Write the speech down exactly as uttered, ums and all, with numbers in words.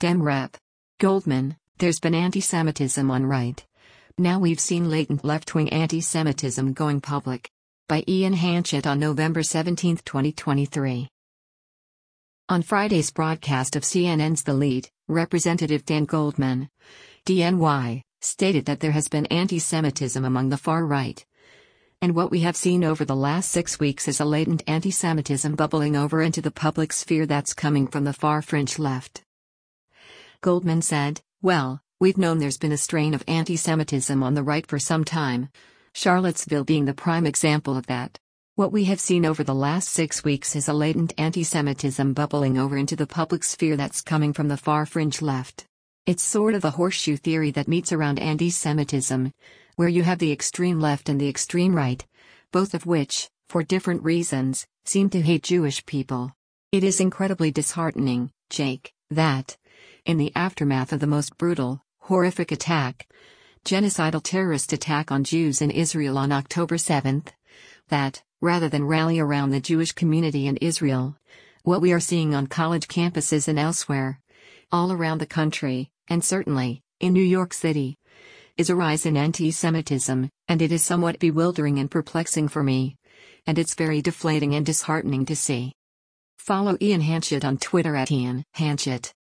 Dem Rep. Goldman, there's been anti-Semitism on right. Now we've seen latent left-wing anti-Semitism going public. By Ian Hanchett on November seventeenth, twenty twenty-three. On Friday's broadcast of C N N's The Lead, Representative Dan Goldman, D N Y, stated that there has been anti-Semitism among the far right. And what we have seen over the last six weeks is a latent anti-Semitism bubbling over into the public sphere that's coming from the far fringe left. Goldman said, well, we've known there's been a strain of anti-Semitism on the right for some time, Charlottesville being the prime example of that. What we have seen over the last six weeks is a latent anti-Semitism bubbling over into the public sphere that's coming from the far fringe left. It's sort of a horseshoe theory that meets around anti-Semitism, where you have the extreme left and the extreme right, both of which, for different reasons, seem to hate Jewish people. It is incredibly disheartening, Jake, that, in the aftermath of the most brutal, horrific attack, genocidal terrorist attack on Jews in Israel on October seventh, that, rather than rally around the Jewish community in Israel, what we are seeing on college campuses and elsewhere, all around the country, and certainly, in New York City, is a rise in anti-Semitism, and it is somewhat bewildering and perplexing for me. And it's very deflating and disheartening to see. Follow Ian Hanchett on Twitter at Ian Hanchett.